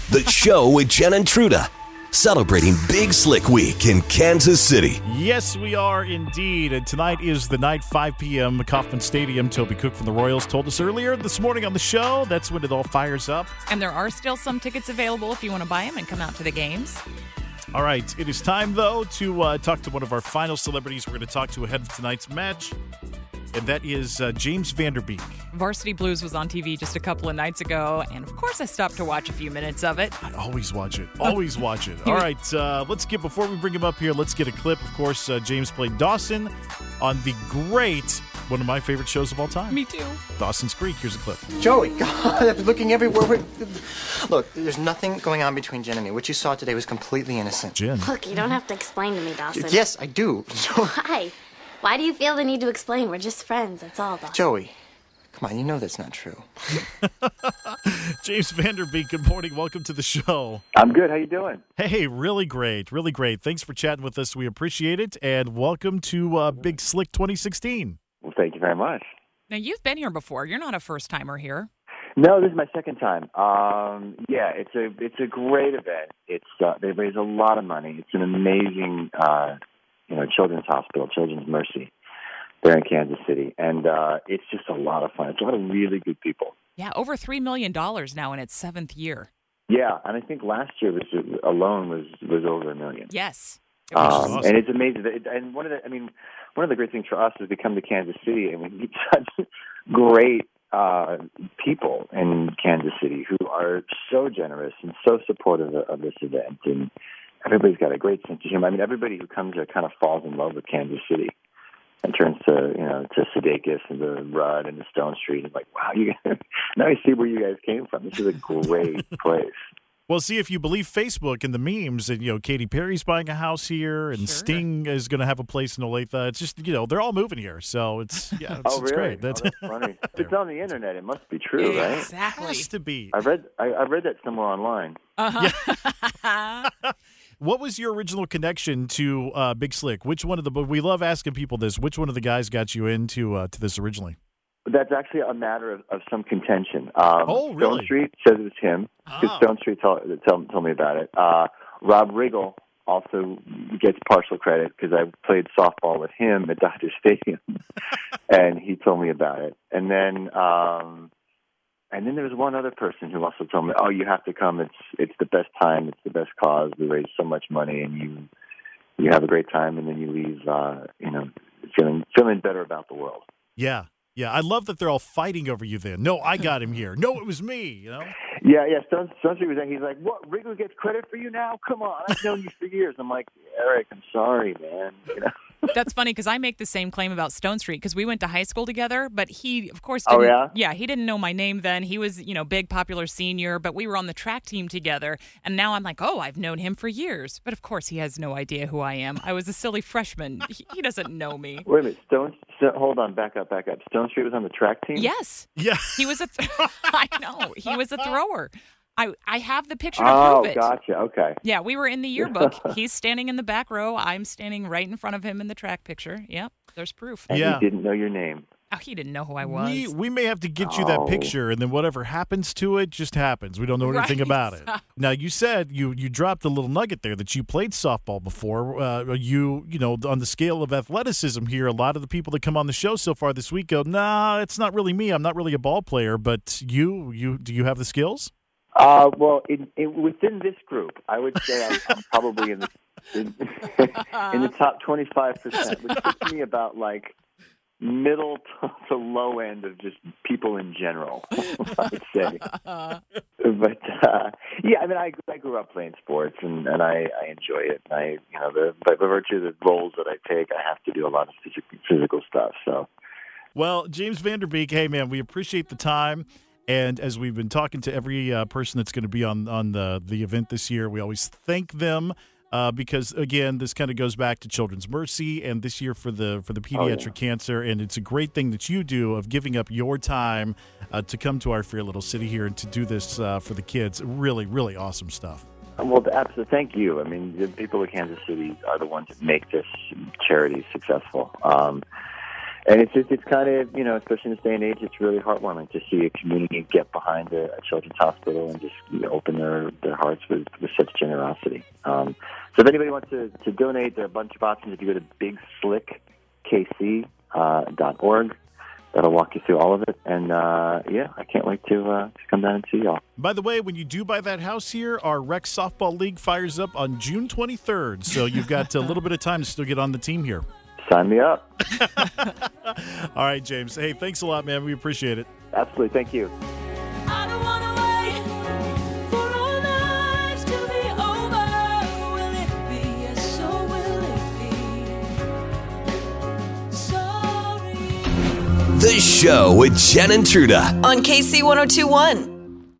The Show with Jen and Truda, celebrating Big Slick Week in Kansas City. Yes, we are indeed. And tonight is the night, 5 p.m., Kauffman Stadium. Toby Cook from the Royals told us earlier this morning on the show. That's when it all fires up. And there are still some tickets available if you want to buy them and come out to the games. All right. It is time, though, to talk to one of our final celebrities we're going to talk to ahead of tonight's match. And that is James Van Der Beek. Varsity Blues was on TV just a couple of nights ago, and of course I stopped to watch a few minutes of it. I always watch it. Always watch it. All right, before we bring him up here, let's get a clip. Of course, James played Dawson on the great, one of my favorite shows of all time. Me too. Dawson's Creek. Here's a clip. Joey, God, I've been looking everywhere. Look, there's nothing going on between Jen and me. What you saw today was completely innocent. Jen. Look, you don't have to explain to me, Dawson. Yes, I do. Why? Why do you feel the need to explain? We're just friends, that's all, Dawson. Joey, come on, you know that's not true. James Van Der Beek, good morning. Welcome to the show. I'm good. How you doing? Hey, really great. Really great. Thanks for chatting with us. We appreciate it. And welcome to Big Slick 2016. Well, thank you very much. Now, you've been here before. You're not a first-timer here. No, this is my second time. Yeah, it's a great event. They raise a lot of money. It's an amazing children's hospital, Children's Mercy, there in Kansas City. And it's just a lot of fun. It's a lot of really good people. Yeah, over $3 million now in its seventh year. Yeah, and I think last year was over $1 million. Yes. Awesome. And it's amazing. And one of the great things for us is to come to Kansas City and we meet such great people in Kansas City who are so generous and so supportive of this event. And everybody's got a great sense of humor. I mean, everybody who comes here kind of falls in love with Kansas City and turns to Sudeikis and to Rudd and to Stone Street. And like, wow, now I see where you guys came from. This is a great place. Well, see, if you believe Facebook and the memes, and Katy Perry's buying a house here, and Sure. Sting is going to have a place in Olathe. It's just they're all moving here, so it's Oh, really? great. That's funny. If it's on the internet, it must be true, right? Exactly. Has to be. I read that somewhere online. Uh-huh. What was your original connection to Big Slick? Which one of we love asking people this. Which one of the guys got you into to this originally? That's actually a matter of some contention. Oh, really? Stone Street says it was him because Stone Street told me about it. Rob Riggle also gets partial credit because I played softball with him at Dodger Stadium, and he told me about it. And then there was one other person who also told me, "Oh, you have to come. It's the best time. It's the best cause. We raise so much money, and you have a great time, and then you leave, feeling better about the world." Yeah. Yeah, I love that they're all fighting over you then. No, I got him here. No, it was me, Yeah, Stone Street was there. He's like, what, Riggle gets credit for you now? Come on, I've known you for years. I'm like, Eric, I'm sorry, man. That's funny because I make the same claim about Stone Street because we went to high school together, but he, of course, didn't. Oh, yeah? Yeah, he didn't know my name then. He was, big, popular senior, but we were on the track team together. And now I'm like, oh, I've known him for years. But of course, he has no idea who I am. I was a silly freshman. He doesn't know me. Wait a minute, hold on, back up. Stone Street was on the track team? Yes. Yeah. He was I know. He was a thrower. I have the picture to prove it. Oh, gotcha. Okay. Yeah, we were in the yearbook. He's standing in the back row. I'm standing right in front of him in the track picture. Yep, there's proof. And Yeah. he didn't know your name. Oh, he didn't know who I was. We may have to get you that Oh. picture, and then whatever happens to it just happens. We don't know anything Right. about it. Now, you said you dropped a little nugget there that you played softball before. On the scale of athleticism here, a lot of the people that come on the show so far this week go, nah, it's not really me. I'm not really a ball player. But do you have the skills? Well, within this group, I would say I'm probably in the top 25%, which puts me about like middle to low end of just people in general, I would say. But I grew up playing sports and I enjoy it. By virtue of the roles that I take, I have to do a lot of physical stuff. So, Well, James Van Der Beek, hey man, we appreciate the time. And as we've been talking to every person that's going to be on the event this year, we always thank them because, again, this kind of goes back to Children's Mercy and this year for the pediatric cancer. And it's a great thing that you do of giving up your time to come to our fair little city here and to do this for the kids. Really, really awesome stuff. well, absolutely. Thank you. I mean, the people of Kansas City are the ones that make this charity successful. And it's kind of, especially in this day and age, it's really heartwarming to see a community get behind a children's hospital and just open their hearts with such generosity. So if anybody wants to donate, there are a bunch of options. If you go to bigslickkc.org, that'll walk you through all of it. And, I can't wait to come down and see y'all. By the way, when you do buy that house here, our rec softball league fires up on June 23rd. So you've got a little bit of time to still get on the team here. Sign me up. All right, James. Hey, thanks a lot, man. We appreciate it. Absolutely. Thank you. I don't wanna wait for our lives to be over. Will it be? Yes, so will it be. Sorry. The Show with Jen and Truda. On KC 102.1.